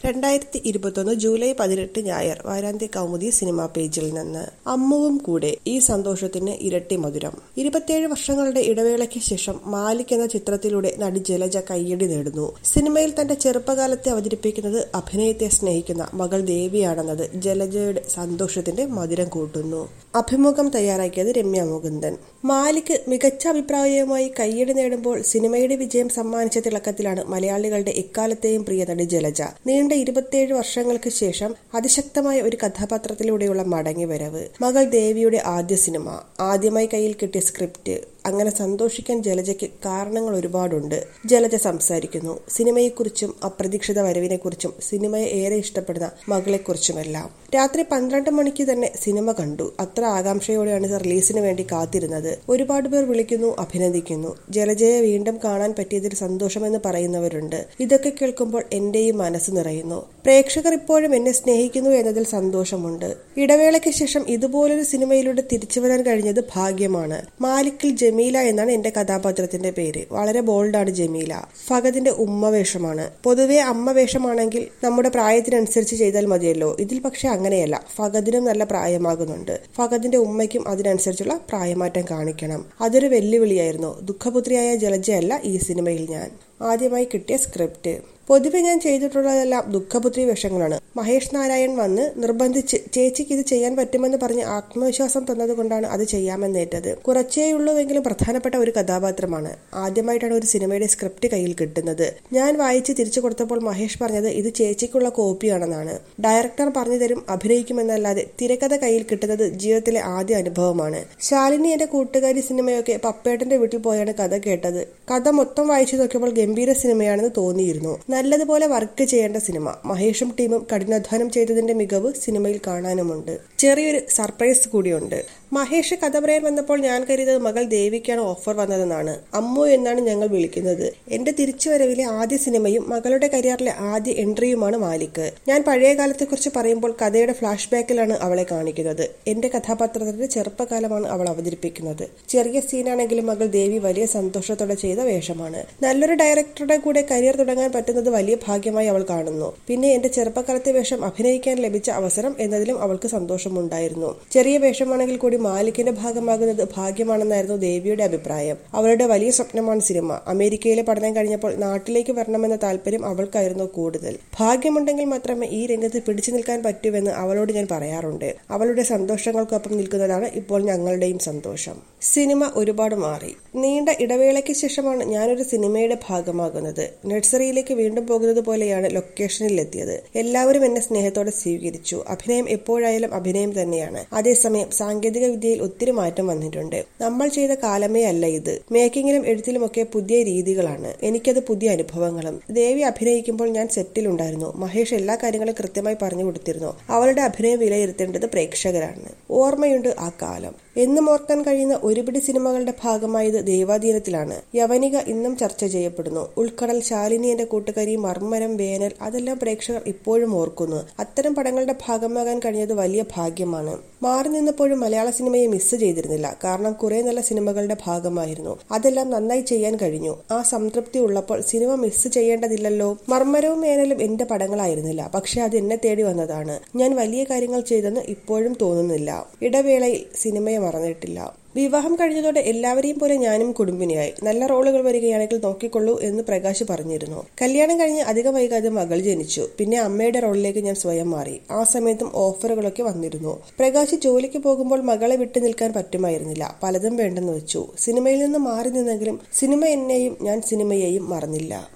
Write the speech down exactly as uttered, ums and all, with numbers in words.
രണ്ടായിരത്തി ഇരുപത്തൊന്ന് ജൂലൈ പതിനെട്ട് ഞായർ വാരാന്ത്യ കൗമുദി സിനിമാ പേജിൽ നിന്ന്. അമ്മുവും കൂടെ, ഈ സന്തോഷത്തിന് ഇരട്ടി മധുരം. ഇരുപത്തിയേഴ് വർഷങ്ങളുടെ ഇടവേളയ്ക്ക് ശേഷം മാലിക് എന്ന ചിത്രത്തിലൂടെ നടി ജലജ കയ്യടി നേടുന്നു. സിനിമയിൽ തന്റെ ചെറുപ്പകാലത്തെ അവതരിപ്പിക്കുന്നത് അഭിനയത്തെ സ്നേഹിക്കുന്ന മകൾ ദേവിയാണെന്നത് ജലജയുടെ സന്തോഷത്തിന്റെ മധുരം കൂട്ടുന്നു. അഭിമുഖം തയ്യാറാക്കിയത് രമ്യ മുകുന്ദൻ. മാലിക് മികച്ച അഭിപ്രായവുമായി കയ്യടി നേടുമ്പോൾ സിനിമയുടെ വിജയം സമ്മാനിച്ച തിളക്കത്തിലാണ് മലയാളികളുടെ എക്കാലത്തെയും പ്രിയ നടി ജലജ. നീണ്ട ഇരുപത്തിയേഴ് വർഷങ്ങൾക്ക് ശേഷം അതിശക്തമായ ഒരു കഥാപാത്രത്തിലൂടെയുള്ള മടങ്ങിവരവ്. മകൾ ദേവിയുടെ ആദ്യ സിനിമ, ആദ്യമായി കയ്യിൽ കിട്ടിയ സ്ക്രിപ്റ്റ്, അങ്ങനെ സന്തോഷിക്കാൻ ജലജയ്ക്ക് കാരണങ്ങൾ ഒരുപാടുണ്ട്. ജലജ സംസാരിക്കുന്നു സിനിമയെക്കുറിച്ചും അപ്രതീക്ഷിത വരവിനെക്കുറിച്ചും സിനിമയെ ഏറെ ഇഷ്ടപ്പെടുന്ന മകളെക്കുറിച്ചുമെല്ലാം. രാത്രി പന്ത്രണ്ട് മണിക്ക് തന്നെ സിനിമ കണ്ടു. അത്ര ആകാംക്ഷയോടെയാണ് റിലീസിന് വേണ്ടി കാത്തിരുന്നത്. ഒരുപാട് പേർ വിളിക്കുന്നു, അഭിനന്ദിക്കുന്നു. ജലജയെ വീണ്ടും കാണാൻ പറ്റിയതിൽ സന്തോഷമെന്ന് പറയുന്നവരുണ്ട്. ഇതൊക്കെ കേൾക്കുമ്പോൾ എന്റെയും മനസ്സ് നിറയുന്നു. പ്രേക്ഷകർ ഇപ്പോഴും എന്നെ സ്നേഹിക്കുന്നു എന്നതിൽ സന്തോഷമുണ്ട്. ഇടവേളയ്ക്ക് ശേഷം ഇതുപോലൊരു സിനിമയിലൂടെ തിരിച്ചുവരാൻ കഴിഞ്ഞത് ഭാഗ്യമാണ്. മാലിക്കിൽ ജമീല എന്നാണ് എന്റെ കഥാപാത്രത്തിന്റെ പേര്. വളരെ ബോൾഡാണ് ജമീല. ഫഹദിന്റെ ഉമ്മ വേഷമാണ്. പൊതുവെ അമ്മ വേഷമാണെങ്കിൽ നമ്മുടെ പ്രായത്തിനനുസരിച്ച് ചെയ്താൽ മതിയല്ലോ. ഇതിൽ പക്ഷെ അങ്ങനെയല്ല. ഫഹദിനും നല്ല പ്രായമാകുന്നുണ്ട്. ഫഹദിന്റെ ഉമ്മയ്ക്കും അതിനനുസരിച്ചുള്ള പ്രായമാറ്റം കാണിക്കണം. അതൊരു വെല്ലുവിളിയായിരുന്നു. ദുഃഖപുത്രിയായ ജലജയല്ല ഈ സിനിമയിൽ ഞാൻ. ആദ്യമായി കിട്ടിയ സ്ക്രിപ്റ്റ്. പൊതുവെ ഞാൻ ചെയ്തിട്ടുള്ളതെല്ലാം ദുഃഖപുത്രി വേഷങ്ങളാണ്. മഹേഷ് നാരായൺ വന്ന് നിർബന്ധിച്ച് ചേച്ചിക്ക് ഇത് ചെയ്യാൻ പറ്റുമെന്ന് പറഞ്ഞ് ആത്മവിശ്വാസം തന്നതുകൊണ്ടാണ് അത് ചെയ്യാമെന്നേറ്റത്. കുറച്ചേയുള്ളൂവെങ്കിലും പ്രധാനപ്പെട്ട ഒരു കഥാപാത്രമാണ്. ആദ്യമായിട്ടാണ് ഒരു സിനിമയുടെ സ്ക്രിപ്റ്റ് കയ്യിൽ കിട്ടുന്നത്. ഞാൻ വായിച്ച് തിരിച്ചു കൊടുത്തപ്പോൾ മഹേഷ് പറഞ്ഞത് ഇത് ചേച്ചിക്കുള്ള കോപ്പിയാണെന്നാണ്. ഡയറക്ടർ പറഞ്ഞു തരും അഭിനയിക്കുമെന്നല്ലാതെ തിരക്കഥ കയ്യിൽ കിട്ടുന്നത് ജീവിതത്തിലെ ആദ്യ അനുഭവമാണ്. ശാലിനി എന്റെ കൂട്ടുകാരി സിനിമയൊക്കെ പപ്പേട്ടന്റെ വീട്ടിൽ പോയാണ് കഥ കേട്ടത്. കഥ മൊത്തം വായിച്ചു നോക്കിയപ്പോൾ ഗംഭീര സിനിമയാണെന്ന് തോന്നിയിരുന്നു. നല്ലതുപോലെ വർക്ക് ചെയ്യേണ്ട സിനിമ. മഹേഷും ടീമും കഠിനാധ്വാനം ചെയ്തതിന്റെ മികവ് സിനിമയിൽ കാണാനുമുണ്ട്. ചെറിയൊരു സർപ്രൈസ് കൂടിയുണ്ട്. മഹേഷ് കഥ പറയാൻ വന്നപ്പോൾ ഞാൻ കരുതിയത് മകൾ ദേവിക്കാണ് ഓഫർ വന്നതെന്നാണ്. അമ്മു എന്നാണ് ഞങ്ങൾ വിളിക്കുന്നത്. എന്റെ തിരിച്ചുവരവിലെ ആദ്യ സിനിമയും മകളുടെ കരിയറിലെ ആദ്യ എൻട്രിയുമാണ് മാലിക്. ഞാൻ പഴയ കാലത്തെക്കുറിച്ച് പറയുമ്പോൾ കഥയുടെ ഫ്ലാഷ് ബാക്കിലാണ് അവളെ കാണിക്കുന്നത്. എന്റെ കഥാപാത്രത്തിന്റെ ചെറുപ്പകാലമാണ് അവൾ അവതരിപ്പിക്കുന്നത്. ചെറിയ സീനാണെങ്കിലും മകൾ ദേവി വലിയ സന്തോഷത്തോടെ ചെയ്ത വേഷമാണ്. നല്ലൊരു ഡയറക്ടറുടെ കൂടെ കരിയർ തുടങ്ങാൻ പറ്റുന്നത് വലിയ ഭാഗ്യമായി അവൾ കാണുന്നു. പിന്നെ എന്റെ ചെറുപ്പകാലത്തെ വേഷം അഭിനയിക്കാൻ ലഭിച്ച അവസരം എന്നതിലും അവൾക്ക് സന്തോഷമുണ്ടായിരുന്നു. ചെറിയ വേഷമാണെങ്കിൽ കൂടി മാലിക്കിന്റെ ഭാഗമാകുന്നത് ഭാഗ്യമാണെന്നായിരുന്നു ദേവിയുടെ അഭിപ്രായം. അവളുടെ വലിയ സ്വപ്നമാണ് സിനിമ. അമേരിക്കയിലെ പഠനം കഴിഞ്ഞപ്പോൾ നാട്ടിലേക്ക് വരണമെന്ന താല്പര്യം അവൾക്കായിരുന്നു കൂടുതൽ. ഭാഗ്യമുണ്ടെങ്കിൽ മാത്രമേ ഈ രംഗത്ത് പിടിച്ചു നിൽക്കാൻ പറ്റൂവെന്ന് അവളോട് ഞാൻ പറയാറുണ്ട്. അവളുടെ സന്തോഷങ്ങൾക്കൊപ്പം നിൽക്കുന്നതാണ് ഇപ്പോൾ ഞങ്ങളുടെയും സന്തോഷം. സിനിമ ഒരുപാട് മാറി. നീണ്ട ഇടവേളയ്ക്ക് ശേഷമാണ് ഞാനൊരു സിനിമയുടെ ഭാഗമാകുന്നത്. നഴ്സറിയിലേക്ക് വീണ്ടും പോകുന്നത് പോലെയാണ് ലൊക്കേഷനിലെത്തിയത്. എല്ലാവരും എന്നെ സ്നേഹത്തോടെ സ്വീകരിച്ചു. അഭിനയം എപ്പോഴായാലും അഭിനയം തന്നെയാണ്. അതേസമയം സാങ്കേതിക വിദ്യയിൽ ഒത്തിരി മാറ്റം വന്നിട്ടുണ്ട്. നമ്മൾ ചെയ്ത കാലമേ അല്ല ഇത്. മേക്കിങ്ങിലും എഴുത്തിലുമൊക്കെ പുതിയ രീതികളാണ്. എനിക്കത് പുതിയ അനുഭവങ്ങളും. ദേവി അഭിനയിക്കുമ്പോൾ ഞാൻ സെറ്റിലുണ്ടായിരുന്നു. മഹേഷ് എല്ലാ കാര്യങ്ങളും കൃത്യമായി പറഞ്ഞു കൊടുത്തിരുന്നു. അവളുടെ അഭിനയം വിലയിരുത്തേണ്ടത് പ്രേക്ഷകരാണ്. ഓർമ്മയുണ്ട് ആ കാലം. എന്നും ഓർക്കാൻ കഴിയുന്ന ഒരുപിടി സിനിമകളുടെ ഭാഗമായത് ദൈവാധീനത്തിലാണ്. യവനിക ഇന്നും ചർച്ച ചെയ്യപ്പെടുന്നു. ഉൾക്കടൽ, ശാലിനി എന്റെ കൂട്ടുകാരി, മർമ്മരം, വേനൽ, അതെല്ലാം പ്രേക്ഷകർ ഇപ്പോഴും ഓർക്കുന്നു. അത്തരം പടങ്ങളുടെ ഭാഗമാകാൻ കഴിഞ്ഞത് വലിയ ഭാഗ്യമാണ്. മാറി നിന്നപ്പോഴും മലയാള സിനിമയെ മിസ് ചെയ്തിരുന്നില്ല. കാരണം കുറെ നല്ല സിനിമകളുടെ ഭാഗമായിരുന്നു. അതെല്ലാം നന്നായി ചെയ്യാൻ കഴിഞ്ഞു. ആ സംതൃപ്തി ഉള്ളപ്പോൾ സിനിമ മിസ് ചെയ്യേണ്ടതില്ലല്ലോ. മർമ്മരവും വേനലും എന്റെ പടങ്ങളായിരുന്നില്ല. പക്ഷെ അത് എന്നെ തേടി വന്നതാണ്. ഞാൻ വലിയ കാര്യങ്ങൾ ചെയ്തെന്ന് ഇപ്പോഴും തോന്നുന്നില്ല. ഇടവേളയിൽ സിനിമയെ മറന്നിട്ടില്ല. വിവാഹം കഴിഞ്ഞതോടെ എല്ലാവരെയും പോലെ ഞാനും കുടുംബിനിയായി. നല്ല റോളുകൾ വരികയാണെങ്കിൽ നോക്കിക്കൊള്ളൂ എന്ന് പ്രകാശ് പറഞ്ഞിരുന്നു. കല്യാണം കഴിഞ്ഞ് അധികം വൈകാതെ മകൾ ജനിച്ചു. പിന്നെ അമ്മയുടെ റോളിലേക്ക് ഞാൻ സ്വയം മാറി. ആ സമയത്തും ഓഫറുകളൊക്കെ വന്നിരുന്നു. പ്രകാശ് ജോലിക്ക് പോകുമ്പോൾ മകളെ വിട്ടു നിൽക്കാൻ പറ്റുമായിരുന്നില്ല. പലതും വേണ്ടെന്ന് വെച്ചു. സിനിമയിൽ നിന്ന് മാറി നിന്നെങ്കിലും സിനിമ എന്നെയും ഞാൻ സിനിമയെയും മറന്നില്ല.